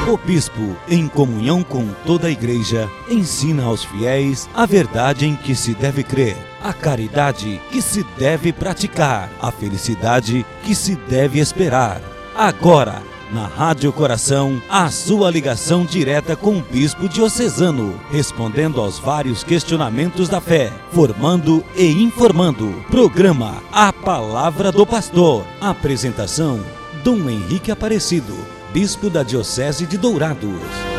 O bispo, em comunhão com toda a igreja, ensina aos fiéis a verdade em que se deve crer, a caridade que se deve praticar, a felicidade que se deve esperar. Agora, na Rádio Coração, a sua ligação direta com o bispo diocesano, respondendo aos vários questionamentos da fé, formando e informando. Programa A Palavra do Pastor. Apresentação: Dom Henrique Aparecido, bispo da Diocese de Dourados.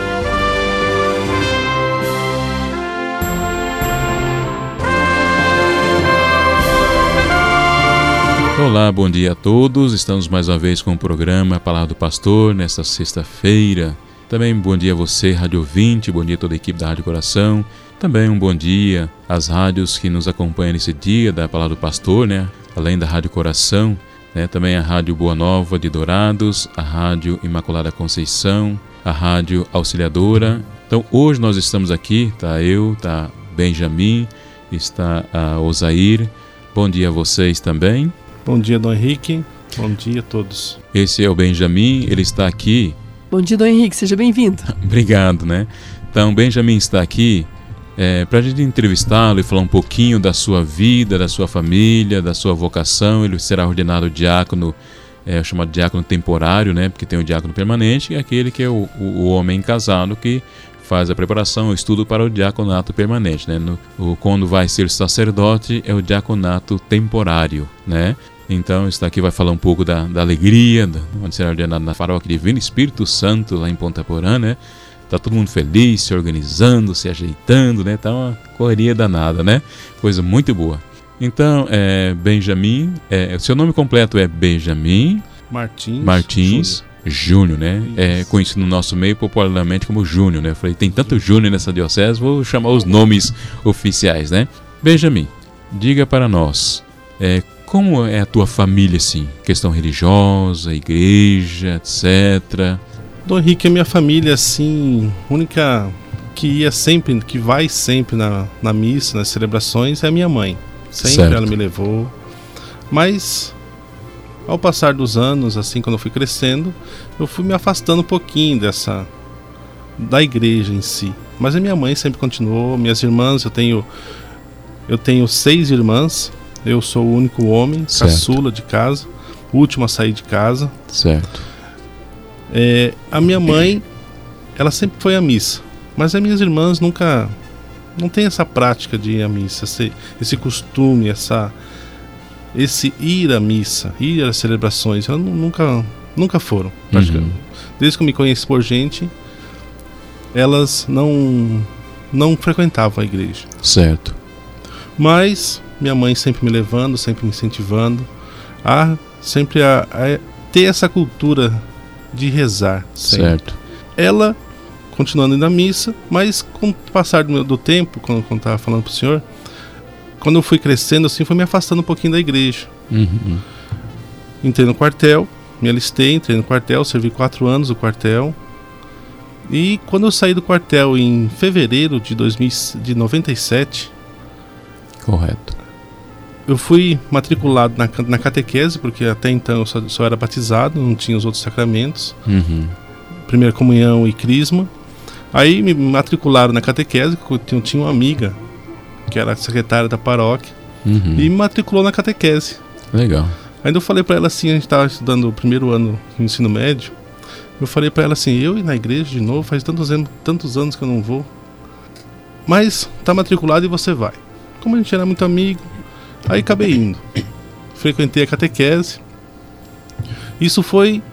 Olá, bom dia a todos. Estamos mais uma vez com o programa A Palavra do Pastor, nesta sexta-feira. Também bom dia a você, rádio ouvinte, bom dia a toda a equipe da Rádio Coração. Também um bom dia às rádios que nos acompanham nesse dia da Palavra do Pastor, né? Além da Rádio Coração, né? Também a Rádio Boa Nova de Dourados, a Rádio Imaculada Conceição, a Rádio Auxiliadora. Então hoje nós estamos aqui, tá eu, tá Benjamin, está a Osair. Bom dia a vocês também. Bom dia, Dom Henrique. Bom dia a todos. Esse é o Benjamin, ele está aqui. Bom dia, Dom Henrique, seja bem-vindo. Obrigado, né? Então, Benjamin está aqui para a gente entrevistá-lo e falar um pouquinho da sua vida, da sua família, da sua vocação. Ele será ordenado diácono, chamado diácono temporário, né? Porque tem o diácono permanente, e aquele que é o homem casado que faz a preparação, o estudo para o diaconato permanente, né? Quando vai ser sacerdote é o diaconato temporário, né? Então está aqui, vai falar um pouco da alegria, onde será ordenado na Paróquia Divino Espírito Santo, lá em Ponta Porã, né? Tá todo mundo feliz, se organizando, se ajeitando, né? Tá uma correria danada, né? Coisa muito boa. Então, Benjamin, seu nome completo é Benjamin Martins Júnior, né? É conhecido no nosso meio popularmente como Júnior, né? Eu falei, tem tanto Júnior nessa diocese, vou chamar os nomes oficiais, né? Benjamin, diga para nós, como é a tua família, assim? Questão religiosa, igreja, etc. Dom Henrique, a minha família, assim, única que ia sempre, que vai sempre na missa, nas celebrações, é a minha mãe. Sempre certo. Ela me levou. Mas ao passar dos anos, assim, quando eu fui crescendo, eu fui me afastando um pouquinho da igreja em si. Mas a minha mãe sempre continuou, minhas irmãs, eu tenho 6 irmãs, eu sou o único homem, certo. Caçula de casa, o último a sair de casa. Certo. A minha mãe, ela sempre foi à missa, mas as minhas irmãs não tem essa prática de ir à missa, esse costume, esse ir à missa, ir às celebrações, elas nunca foram. Desde que eu me conheço por gente, elas não frequentavam a igreja. Certo. Mas minha mãe sempre me levando, sempre me incentivando a ter essa cultura de rezar sempre. Certo. Ela continuando indo à missa, mas com o passar do tempo, quando eu estava falando para o senhor, quando eu fui crescendo, assim, foi me afastando um pouquinho da igreja. Entrei no quartel, me alistei, entrei no quartel, servi 4 anos no quartel. E quando eu saí do quartel em fevereiro de 97... Correto. Eu fui matriculado na catequese, porque até então eu só era batizado, não tinha os outros sacramentos. Primeira comunhão e crisma. Aí me matricularam na catequese, porque eu tinha uma amiga que era secretária da paróquia, e me matriculou na catequese. Legal. Ainda eu falei para ela assim, a gente estava estudando o primeiro ano do ensino médio, eu falei para ela assim, eu ir na igreja de novo, faz tantos anos que eu não vou, mas tá matriculado e você vai. Como a gente era muito amigo, aí acabei indo. Frequentei a catequese. Isso foi...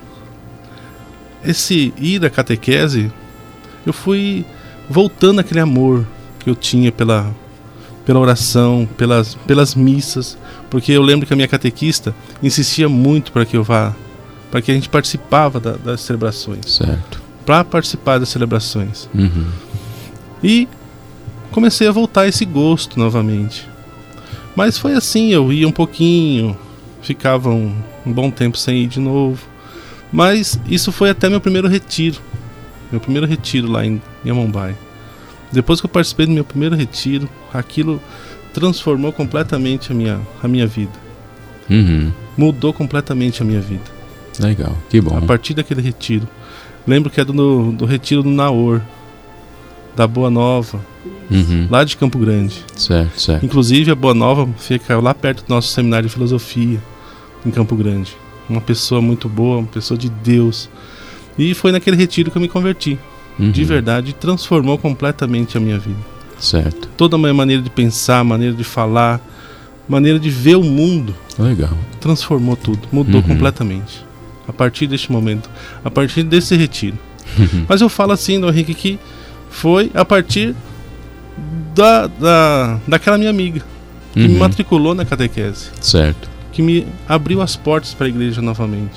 Esse ir à catequese, eu fui voltando àquele amor que eu tinha pela oração, pelas missas, porque eu lembro que a minha catequista insistia muito para que eu vá, para que a gente participava das celebrações. Certo. Para participar das celebrações. E comecei a voltar esse gosto novamente. Mas foi assim, eu ia um pouquinho, ficava um bom tempo sem ir de novo. Mas isso foi até meu primeiro retiro lá em Amambai. Depois que eu participei do meu primeiro retiro, aquilo transformou completamente a minha vida. Mudou completamente a minha vida. Legal, que bom. A partir daquele retiro, Lembro que é do retiro do Naor, da Boa Nova, lá de Campo Grande. Certo, certo. Inclusive a Boa Nova fica lá perto do nosso seminário de filosofia, em Campo Grande. Uma pessoa muito boa, uma pessoa de Deus. E foi naquele retiro que eu me converti. De verdade, transformou completamente a minha vida. Certo. Toda a minha maneira de pensar, maneira de falar, maneira de ver o mundo. Legal. Transformou tudo, mudou completamente. A partir deste momento, a partir desse retiro. Mas eu falo assim, Dom Henrique, que foi a partir daquela minha amiga que me matriculou na catequese. Certo. Que me abriu as portas para a igreja novamente.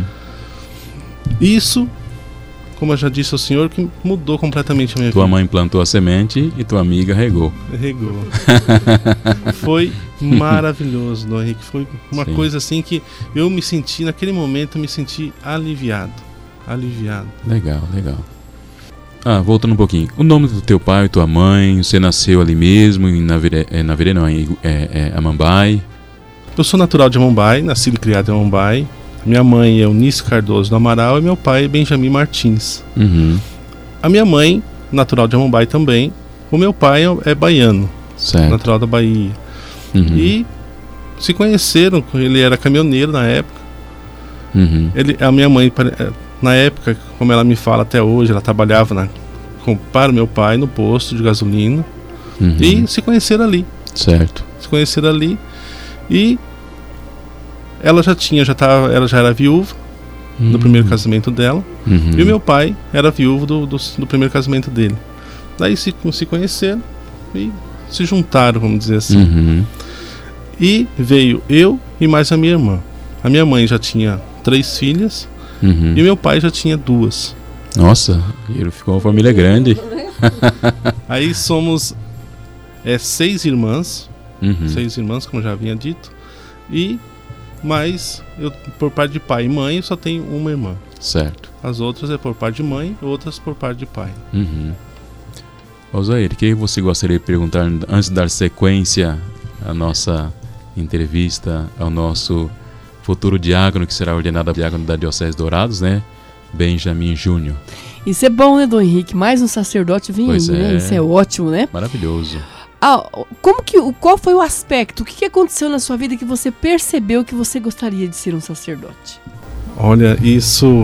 Isso, como eu já disse ao senhor, que mudou completamente a minha vida. Tua mãe plantou a semente e tua amiga regou. Regou. Foi maravilhoso, Dom Henrique. Foi uma coisa assim que eu me senti, naquele momento, eu me senti aliviado. Aliviado. Legal, legal. Voltando um pouquinho. O nome do teu pai e tua mãe, você nasceu ali mesmo, em Naviré, não, em Amambai? Eu sou natural de Amambai, nascido e criado em Amambai. Minha mãe é Eunice Cardoso do Amaral e meu pai é Benjamin Martins. A minha mãe, natural de Amambai também. O meu pai é baiano, certo. Natural da Bahia. E se conheceram, ele era caminhoneiro na época. A minha mãe, na época, como ela me fala até hoje, ela trabalhava para o meu pai no posto de gasolina. E se conheceram ali. Certo. Se conheceram ali. E ela já era viúva do primeiro casamento dela. E o meu pai era viúvo do primeiro casamento dele. Daí se conheceram e se juntaram, vamos dizer assim. E veio eu e mais a minha irmã. A minha mãe já tinha 3 filhas e meu pai já tinha 2. Nossa, ficou uma família grande. Aí somos 6 irmãs. 6 irmãs, como eu já havia dito. Mas eu, por parte de pai e mãe, eu só tenho uma irmã. Certo. As outras é por parte de mãe, outras por parte de pai. Osair, o que você gostaria de perguntar antes de dar sequência à nossa entrevista ao nosso futuro diácono, que será ordenado diácono da Diocese de Dourados, né? Benjamin Júnior. Isso é bom, né, Dom Henrique? Mais um sacerdote vem aí, né? Isso é ótimo, né? Maravilhoso. Qual foi o aspecto? O que aconteceu na sua vida que você percebeu que você gostaria de ser um sacerdote? Olha, isso...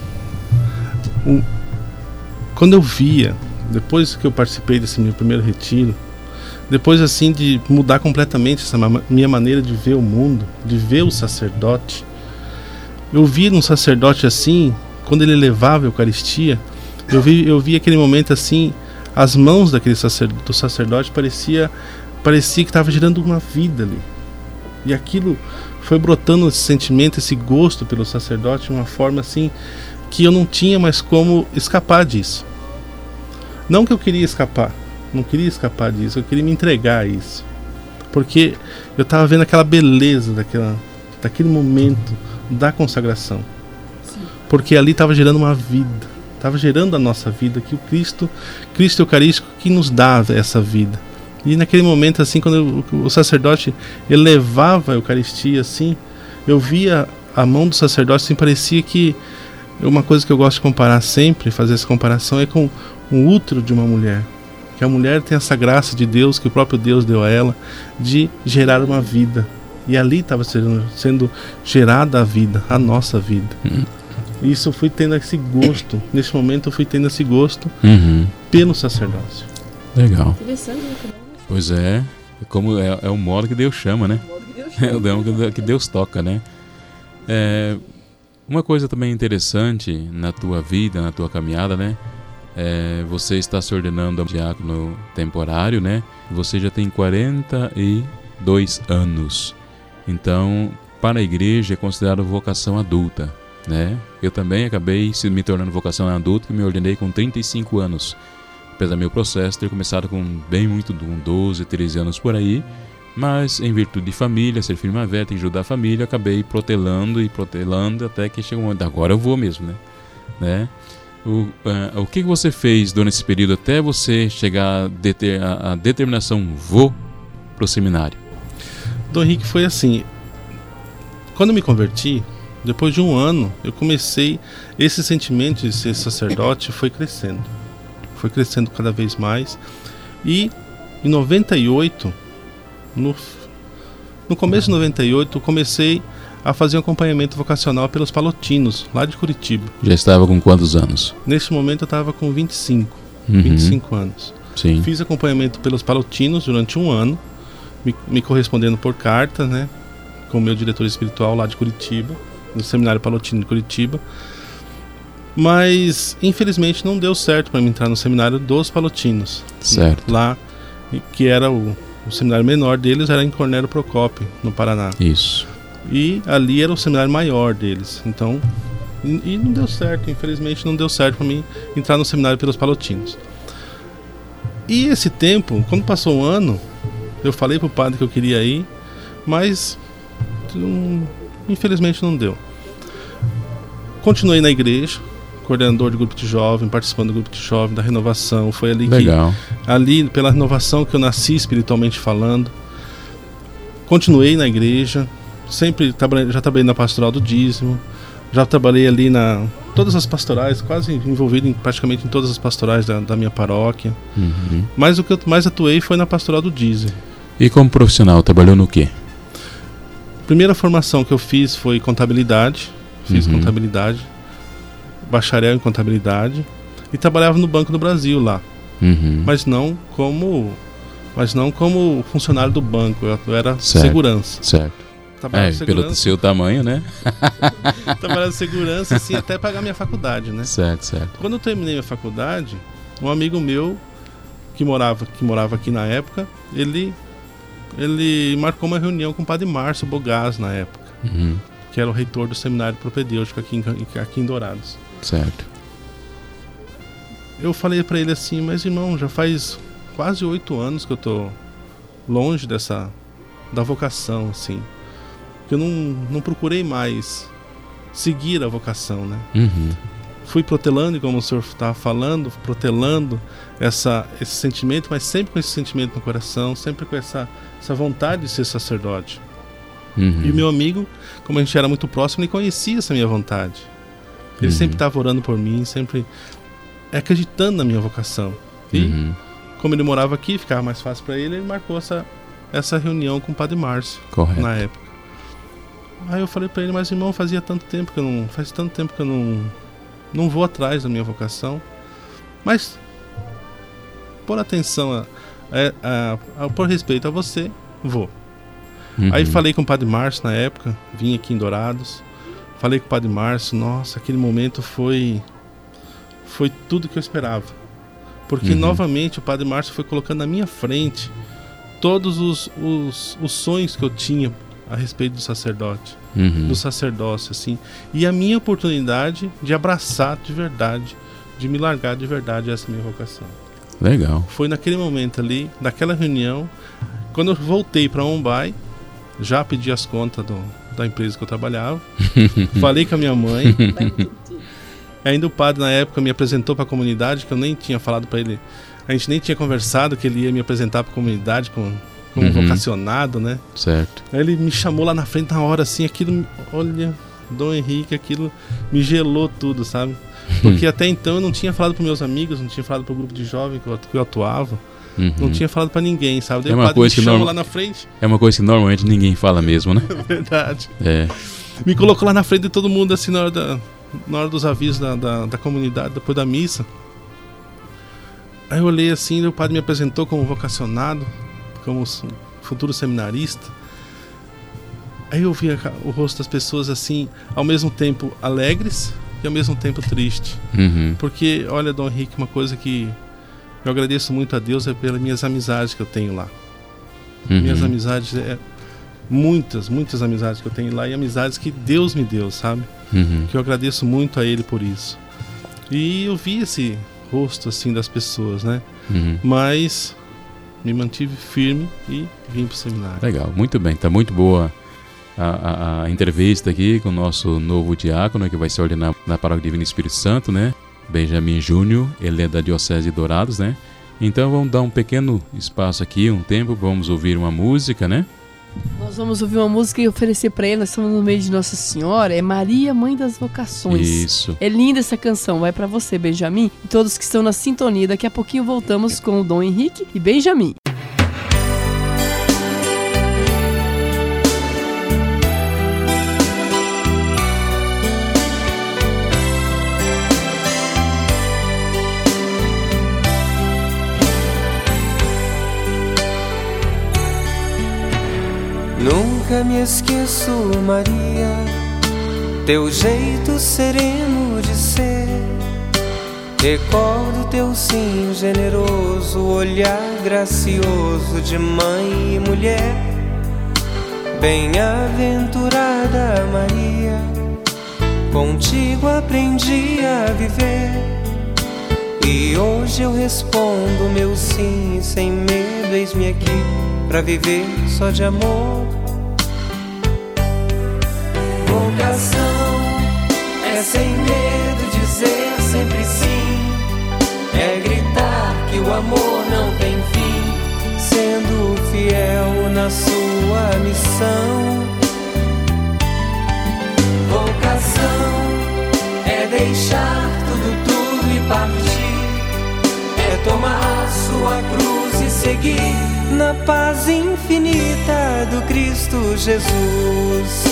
Quando eu via, depois que eu participei desse meu primeiro retiro, depois assim de mudar completamente essa minha maneira de ver o mundo, de ver o sacerdote, eu vi um sacerdote assim, quando ele levava a Eucaristia, eu vi aquele momento assim, as mãos do sacerdote parecia que estava girando uma vida ali. E aquilo foi brotando esse sentimento, esse gosto pelo sacerdote de uma forma assim que eu não tinha mais como escapar disso. Não que eu queria escapar, não queria escapar disso, eu queria me entregar a isso. Porque eu estava vendo aquela beleza daquele momento da consagração. Sim. Porque ali estava gerando uma vida. Estava gerando a nossa vida, que o Cristo Eucarístico que nos dá essa vida. E naquele momento assim, quando o sacerdote ele levava a Eucaristia assim, eu via a mão do sacerdote assim, parecia que uma coisa que eu gosto de comparar sempre, fazer essa comparação, é com o útero de uma mulher. Que a mulher tem essa graça de Deus, que o próprio Deus deu a ela, de gerar uma vida. E ali estava sendo gerada a vida, a nossa vida. Isso eu fui tendo esse gosto. Nesse momento eu fui tendo esse gosto pelo sacerdócio. Legal. Pois é. Como é o modo que Deus chama, né? É o modo que Deus toca, né? Uma coisa também interessante na tua vida, na tua caminhada, né? Você está se ordenando a diácono temporário, né? Você já tem 42 anos. Então, para a igreja é considerado vocação adulta, né? Eu também acabei me tornando vocação adulta, que me ordenei com 35 anos. Apesar do meu processo ter começado com 12, 13 anos por aí, mas em virtude de família, ser filho mais velho, ajudar a família, acabei protelando até que chegou um momento, agora eu vou mesmo, né? O que você fez durante esse período até você chegar a determinação, vou pro seminário? Dom Henrique, foi assim, quando eu me converti, Depois de um ano, eu comecei... Esse sentimento de ser sacerdote foi crescendo. Foi crescendo cada vez mais. E em 98, no começo de 98, eu comecei a fazer um acompanhamento vocacional pelos palotinos, lá de Curitiba. Já estava com quantos anos? Nesse momento eu estava com 25 anos. Sim. Fiz acompanhamento pelos palotinos durante um ano, me correspondendo por carta, né, com o meu diretor espiritual lá de Curitiba, no Seminário Palotino de Curitiba. Mas, infelizmente, não deu certo para mim entrar no Seminário dos Palotinos. Certo. Lá, que era o seminário menor deles, era em Cornélio Procópio, no Paraná. Isso. E ali era o seminário maior deles. Então, e não deu certo, infelizmente não deu certo para mim entrar no Seminário pelos Palotinos. E esse tempo, quando passou um ano, eu falei pro padre que eu queria ir, mas infelizmente não deu. Continuei na igreja, coordenador de grupo de jovem, participando do grupo de jovem, da renovação. Foi ali Legal. ali pela renovação que eu nasci espiritualmente falando. Continuei na igreja, sempre já trabalhei na pastoral do dízimo, já trabalhei ali todas as pastorais, quase envolvido praticamente em todas as pastorais da minha paróquia. Uhum. Mas o que eu mais atuei foi na pastoral do dízimo. E como profissional, trabalhou no quê? Primeira formação que eu fiz foi contabilidade. Fiz contabilidade, bacharel em contabilidade, e trabalhava no Banco do Brasil lá. Mas não como funcionário do banco, eu era segurança. Certo. Pelo seu tamanho, né? Trabalhava em segurança, assim, até pagar minha faculdade, né? Certo. Quando eu terminei minha faculdade, um amigo meu que morava aqui na época, ele marcou uma reunião com o padre Márcio Bogaz na época, que era o reitor do seminário propedêutico aqui em Dourados. Certo. Eu falei para ele assim: mas irmão, já faz quase 8 anos que eu tô longe da vocação, assim, que eu não procurei mais seguir a vocação, né? Fui protelando, como o senhor estava falando, protelando esse sentimento, mas sempre com esse sentimento no coração, sempre com essa vontade de ser sacerdote. E o meu amigo, como a gente era muito próximo, ele conhecia essa minha vontade. Ele sempre estava orando por mim, sempre acreditando na minha vocação. E como ele morava aqui, ficava mais fácil para ele marcou essa reunião com o padre Márcio. Correto. Na época. Aí eu falei para ele: mas irmão, faz tanto tempo que eu não vou atrás da minha vocação, mas por atenção por respeito a você, vou. Aí falei com o padre Márcio na época, vim aqui em Dourados, falei com o padre Márcio. Nossa, aquele momento foi tudo que eu esperava, porque novamente o padre Márcio foi colocando na minha frente todos os sonhos que eu tinha a respeito do sacerdote, do sacerdócio, assim, e a minha oportunidade de abraçar de verdade, de me largar de verdade essa minha vocação. Legal. Foi naquele momento ali, naquela reunião, quando eu voltei para Mumbai, já pedi as contas da empresa que eu trabalhava, falei com a minha mãe. Ainda o padre na época me apresentou para a comunidade, que eu nem tinha falado para ele, a gente nem tinha conversado que ele ia me apresentar para a comunidade como vocacionado, né? Certo. Aí ele me chamou lá na frente na hora, assim, aquilo, olha, Dom Henrique, aquilo me gelou tudo, sabe? Porque até então eu não tinha falado para meus amigos, não tinha falado para o grupo de jovens que eu atuava, não tinha falado para ninguém, sabe? Daí o padre me chamou lá na frente. É uma coisa que normalmente ninguém fala mesmo, né? Verdade. É. Me colocou lá na frente de todo mundo, assim, na hora dos avisos da comunidade, depois da missa. Aí eu olhei assim, e o padre me apresentou como vocacionado, como futuro seminarista. Aí eu via o rosto das pessoas assim, ao mesmo tempo alegres e ao mesmo tempo triste. Porque, olha, Dom Henrique, uma coisa que eu agradeço muito a Deus é pelas minhas amizades que eu tenho lá. Minhas amizades, muitas amizades que eu tenho lá, e amizades que Deus me deu, sabe? Que eu agradeço muito a Ele por isso. E eu vi esse rosto assim das pessoas, né? Mas me mantive firme e vim para o seminário. Legal, muito bem, tá muito boa a entrevista aqui com o nosso novo diácono, que vai se ordenar na Paróquia Divino Espírito Santo, né? Benjamin Júnior, ele é da Diocese de Dourados, né? Então vamos dar um pequeno espaço aqui, um tempo, vamos ouvir uma música, né? Nós vamos ouvir uma música e oferecer para ele. Nós estamos no meio de Nossa Senhora. É Maria, Mãe das Vocações. Isso. É linda essa canção. Vai para você, Benjamin, e todos que estão na sintonia. Daqui a pouquinho voltamos com o Dom Henrique e Benjamin. Nunca me esqueço, Maria, teu jeito sereno de ser. Recordo teu sim generoso, olhar gracioso de mãe e mulher. Bem-aventurada Maria, contigo aprendi a viver. E hoje eu respondo meu sim sem medo, eis-me aqui pra viver só de amor. Vocação é sem medo dizer sempre sim, é gritar que o amor não tem fim, sendo fiel na sua missão. Vocação é deixar tudo e partir, é tomar sua cruz e seguir na paz infinita do Cristo Jesus.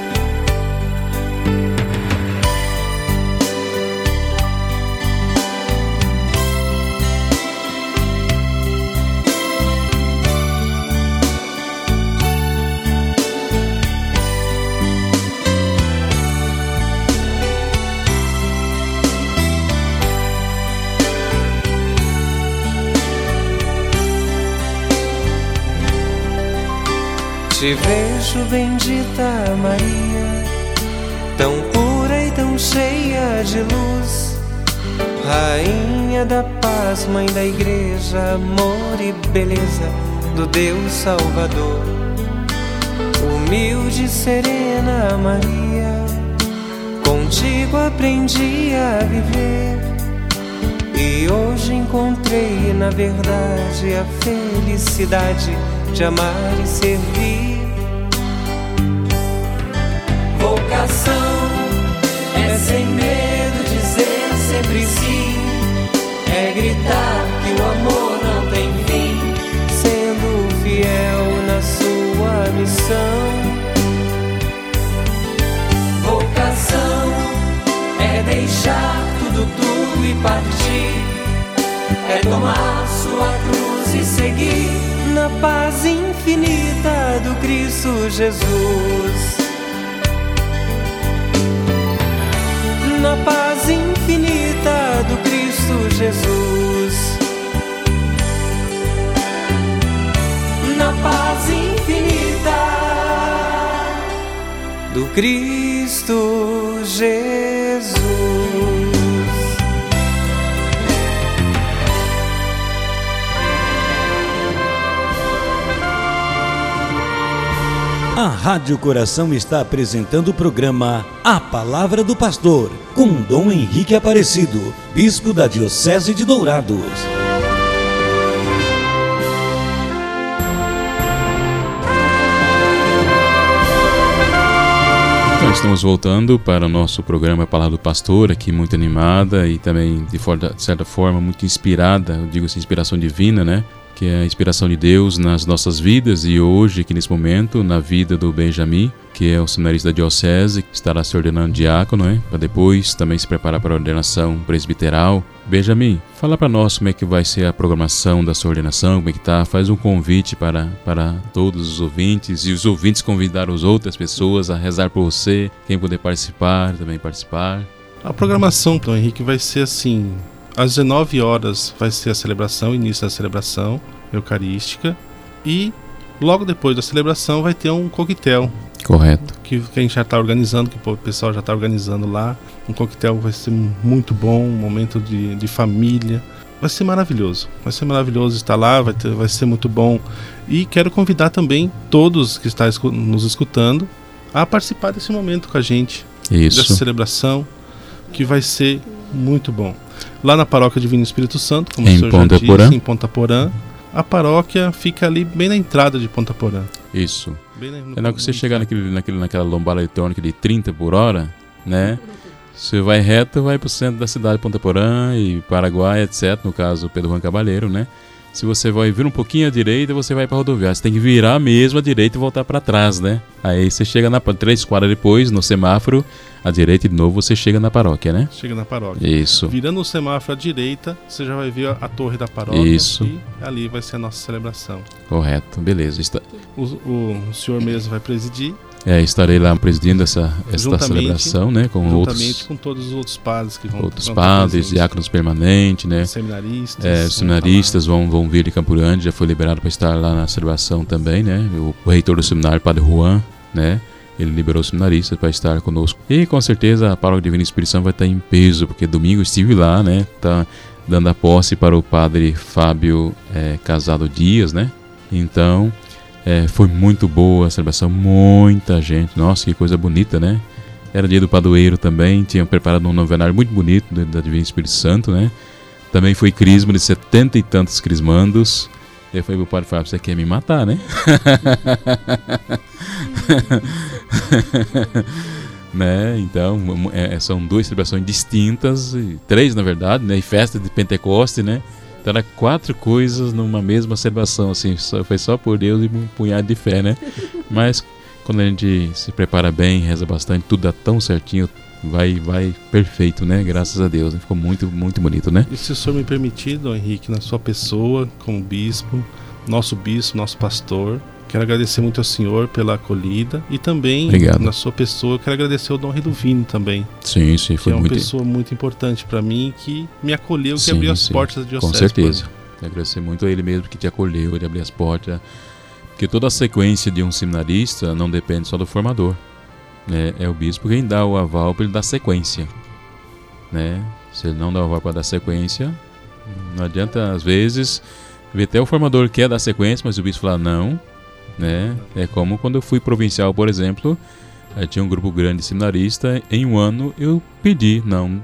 Te vejo, bendita Maria, tão pura e tão cheia de luz, Rainha da paz, Mãe da Igreja, amor e beleza do Deus Salvador. Humilde e serena Maria, contigo aprendi a viver, e hoje encontrei na verdade a felicidade de amar e servir. Vocação é sem medo dizer sempre sim, é gritar que o amor não tem fim, sendo fiel na sua missão. Vocação é deixar tudo e partir, é tomar sua cruz e seguir na paz infinita do Cristo Jesus. Na paz infinita do Cristo Jesus. Na paz infinita do Cristo Jesus. A Rádio Coração está apresentando o programa A Palavra do Pastor, com Dom Henrique Aparecido, bispo da Diocese de Dourados. Então, estamos voltando para o nosso programa A Palavra do Pastor, aqui muito animada e também, de certa forma, muito inspirada, eu digo assim, inspiração divina, né? Que é a inspiração de Deus nas nossas vidas, e hoje, aqui nesse momento, na vida do Benjamin, que é o seminarista da Diocese, que estará se ordenando diácono, né? Para depois também se preparar para a ordenação presbiteral. Benjamin, fala para nós como é que vai ser a programação da sua ordenação, como é que tá? Faz um convite para todos os ouvintes, e os ouvintes convidar as outras pessoas a rezar por você, quem puder participar, também participar. A programação, Dom Henrique, vai ser assim: às 19 horas vai ser a celebração, início da celebração eucarística, e logo depois da celebração vai ter um coquetel. Correto. Que a gente já está organizando, que o pessoal já está organizando lá. Um coquetel vai ser muito bom, um momento de família. Vai ser maravilhoso estar lá, vai ser muito bom. E quero convidar também todos que estão nos escutando a participar desse momento com a gente. Isso. Dessa celebração, que vai ser muito bom. Lá na Paróquia Divino Espírito Santo, como o senhor já disse, em Ponta Porã. A paróquia fica ali bem na entrada de Ponta Porã. Isso. Bem no É na hora que você chegar naquela lombada eletrônica de 30 por hora, né? Você vai reto, vai pro centro da cidade de Ponta Porã e Paraguai, etc. No caso, Pedro Juan Cabaleiro, né? Se você vai vir um pouquinho à direita, você vai pra rodoviária. Você tem que virar mesmo à direita e voltar pra trás, né? Aí você chega 3 quadras depois, no semáforo, à direita de novo, você chega na paróquia, né? Chega na paróquia. Isso. Virando o semáforo à direita, você já vai ver a torre da paróquia. Isso. E ali vai ser a nossa celebração. Correto, beleza. O senhor mesmo vai presidir. Estarei lá presidindo esta celebração, né? Juntamente com todos os outros padres que vão outros padres, diáconos permanentes, né? Seminaristas. Os seminaristas vão vir de Campo Grande, já foi liberado para estar lá na celebração também, né? O reitor do seminário, Padre Juan, né? Ele liberou os seminaristas para estar conosco. E com certeza a Paróquia Divino Espírito Santo vai estar em peso, porque domingo eu estive lá, né? Tá dando a posse para o Padre Fábio Casado Dias, né? Então, foi muito boa a celebração, muita gente. Nossa, que coisa bonita, né? Era dia do padroeiro também, tinham preparado um novenário muito bonito da Divino Espírito Santo, né? Também foi crisma de 70 e tantos crismandos. Eu falei pro Padre Fábio, você quer me matar, né? Né? Então, são 2 celebrações distintas, 3 na verdade, né? E festa de Pentecoste, né? Então era 4 coisas numa mesma celebração, assim, foi só por Deus e um punhado de fé, né? Mas quando a gente se prepara bem, reza bastante, tudo dá tão certinho, vai perfeito, né? Graças a Deus, né? Ficou muito, muito bonito, né? E se o senhor me permitir, Dom Henrique, na sua pessoa, como bispo, nosso pastor, quero agradecer muito ao senhor pela acolhida e também, obrigado. Na sua pessoa, quero agradecer ao Dom Reduvino também. Sim, foi uma muito... pessoa muito importante para mim, que me acolheu, que abriu as portas da diocese. Com certeza. Quero agradecer muito a ele mesmo que te acolheu, ele abriu as portas. Porque toda a sequência de um seminarista não depende só do formador. Né? É o bispo quem dá o aval para ele dar sequência. Né? Se ele não dá o aval para dar sequência, não adianta, às vezes, ver até o formador quer dar sequência, mas o bispo fala não. Né? É como quando eu fui provincial, por exemplo, tinha um grupo grande de seminarista, em um ano eu pedi,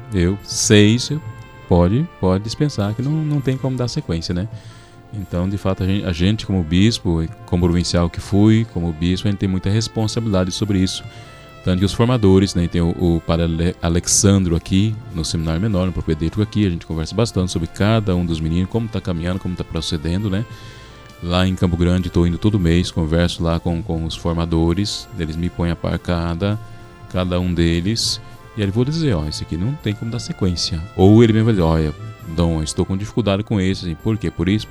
6, pode dispensar, que não tem como dar sequência, né? Então, de fato, a gente como bispo, como provincial que fui, como bispo, a gente tem muita responsabilidade sobre isso. Tanto que os formadores, né, tem o padre Alexandro aqui, no seminário menor, no propedêutico aqui, a gente conversa bastante sobre cada um dos meninos, como está caminhando, como está procedendo, né? Lá em Campo Grande, estou indo todo mês, converso lá com os formadores, eles me põem a par cada um deles, e aí vou dizer, esse aqui não tem como dar sequência. Ou ele mesmo vai dizer, olha, Dom, estou com dificuldade com esse, assim, por quê? Por isso.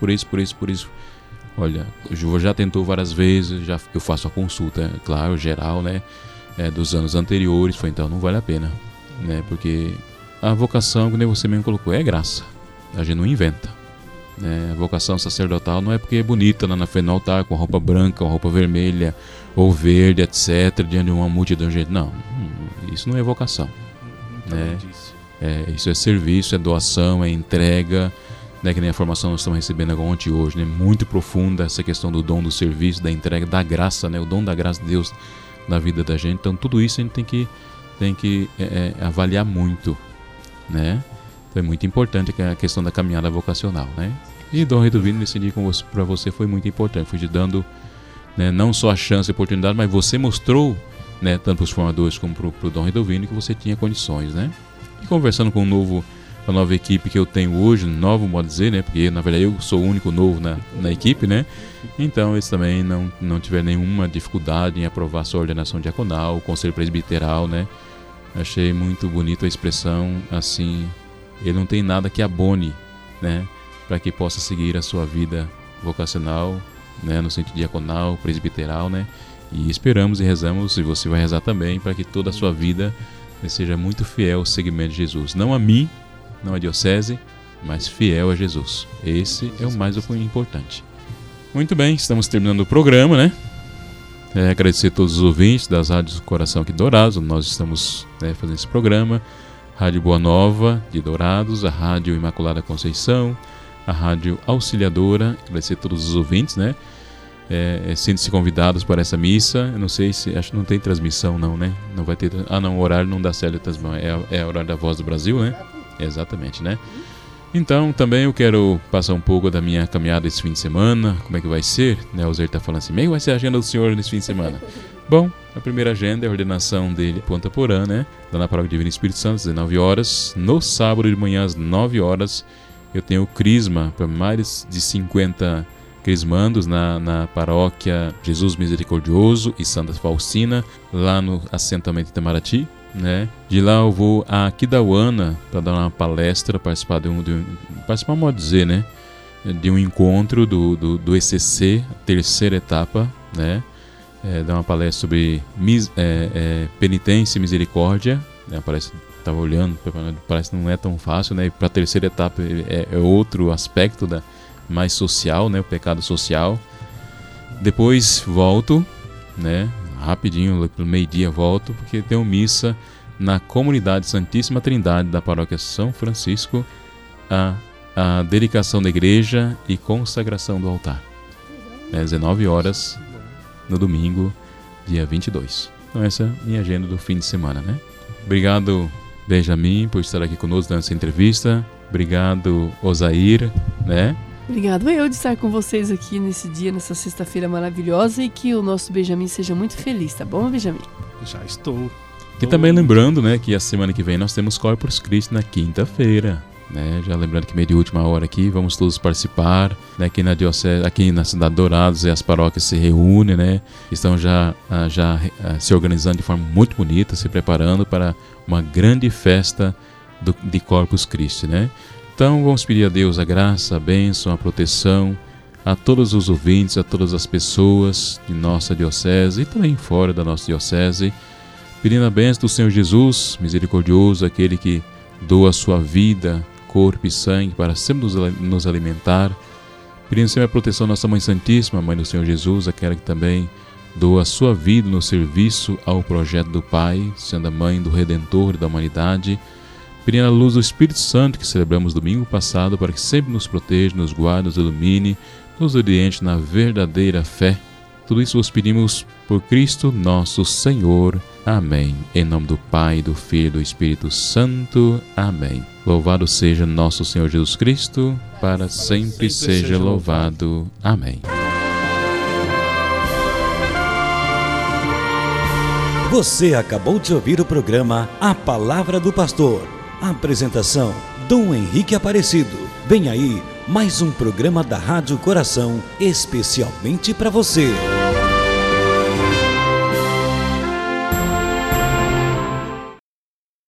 Olha, o já tentou várias vezes, eu faço a consulta, claro, geral, né, dos anos anteriores, foi então não vale a pena, né, porque a vocação, que nem você mesmo colocou, é graça, a gente não inventa. A vocação sacerdotal não é porque é bonita lá na frente do altar, com roupa branca, com roupa vermelha ou verde, etc., diante de uma multidão de gente. Não, isso não é vocação. Né? Isso é serviço, é doação, é entrega, né? Que nem a formação que nós estamos recebendo ontem e hoje, né? Muito profunda essa questão do dom do serviço, da entrega, da graça, né? O dom da graça de Deus na vida da gente. Então tudo isso a gente tem que avaliar muito, né? É muito importante a questão da caminhada vocacional, né? E Dom Reduvino nesse dia para você foi muito importante. Foi te dando, né, não só a chance e a oportunidade, mas você mostrou, né, tanto para os formadores como para o Dom Reduvino, que você tinha condições, né? E conversando com a nova equipe que eu tenho hoje, novo modo de dizer, né? Porque na verdade eu sou o único novo na equipe, né? Então eles também não tiveram nenhuma dificuldade em aprovar sua ordenação diaconal, o conselho presbiteral, né? Achei muito bonito a expressão assim. Ele não tem nada que abone, né, para que possa seguir a sua vida vocacional, né, no sentido diaconal, presbiteral, né, e esperamos e rezamos, e você vai rezar também, para que toda a sua vida seja muito fiel ao seguimento de Jesus. Não a mim, não a diocese, mas fiel a Jesus. Esse é o mais importante. Muito bem, estamos terminando o programa, né? Agradecer a todos os ouvintes das rádios Coração aqui de Dourados, onde nós estamos, né, fazendo esse programa. Rádio Boa Nova de Dourados, a Rádio Imaculada Conceição, a Rádio Auxiliadora. Agradecer a todos os ouvintes, né? Sintam-se convidados para essa missa. Eu não sei acho que não tem transmissão não, né? Não vai ter. O horário não dá certo, é o horário da Voz do Brasil, né? Exatamente, né? Então, também eu quero passar um pouco da minha caminhada esse fim de semana, como é que vai ser, né? O Zé está falando assim, meio vai ser a agenda do senhor nesse fim de semana. Bom, a primeira agenda é a ordenação dele, Ponta Porã, né? Lá na Paróquia Divino Espírito Santo, às 19 horas. No sábado de manhã, às 9 horas, eu tenho o crisma para mais de 50 crismandos na Paróquia Jesus Misericordioso e Santa Faustina, lá no assentamento de Itamaraty. Né? De lá eu vou a Aquidauana para dar uma palestra, participar participar, modo de dizer, né? De um encontro do ECC, terceira etapa, né? Dar uma palestra sobre penitência e misericórdia, né? Estava olhando, parece que não é tão fácil, né? Para a terceira etapa é outro aspecto mais social, né? O pecado social. Depois volto, né? Rapidinho, pelo meio-dia volto, porque tem uma missa na comunidade Santíssima Trindade da Paróquia São Francisco, a dedicação da igreja e consagração do altar. 19 horas no domingo, dia 22. Então essa é a minha agenda do fim de semana, né? Obrigado, Benjamin, por estar aqui conosco dando essa entrevista. Obrigado, Osair, né? Obrigado eu de estar com vocês aqui nesse dia, nessa sexta-feira maravilhosa, e que o nosso Benjamin seja muito feliz, tá bom, Benjamin? Já estou. E também lembrando, né, que a semana que vem nós temos Corpus Christi na quinta-feira, né? Já lembrando que meio de última hora aqui, vamos todos participar, né? Aqui na diocese, aqui na cidade de Dourados, as paróquias se reúnem, né? Estão já se organizando de forma muito bonita, se preparando para uma grande festa de Corpus Christi, né? Então vamos pedir a Deus a graça, a bênção, a proteção a todos os ouvintes, a todas as pessoas de nossa diocese e também fora da nossa diocese, pedindo a bênção do Senhor Jesus, misericordioso, aquele que doa a sua vida, corpo e sangue para sempre nos alimentar, pedindo sempre a proteção da nossa Mãe Santíssima, Mãe do Senhor Jesus, aquela que também doa a sua vida no serviço ao projeto do Pai, sendo a Mãe do Redentor e da humanidade, pedindo a luz do Espírito Santo que celebramos domingo passado para que sempre nos proteja, nos guarde, nos ilumine, nos oriente na verdadeira fé. Tudo isso vos pedimos por Cristo nosso Senhor. Amém. Em nome do Pai, do Filho e do Espírito Santo. Amém. Louvado seja nosso Senhor Jesus Cristo, para sempre seja louvado. Amém. Você acabou de ouvir o programa A Palavra do Pastor. Apresentação: Dom Henrique Aparecido. Vem aí mais um programa da Rádio Coração, especialmente para você.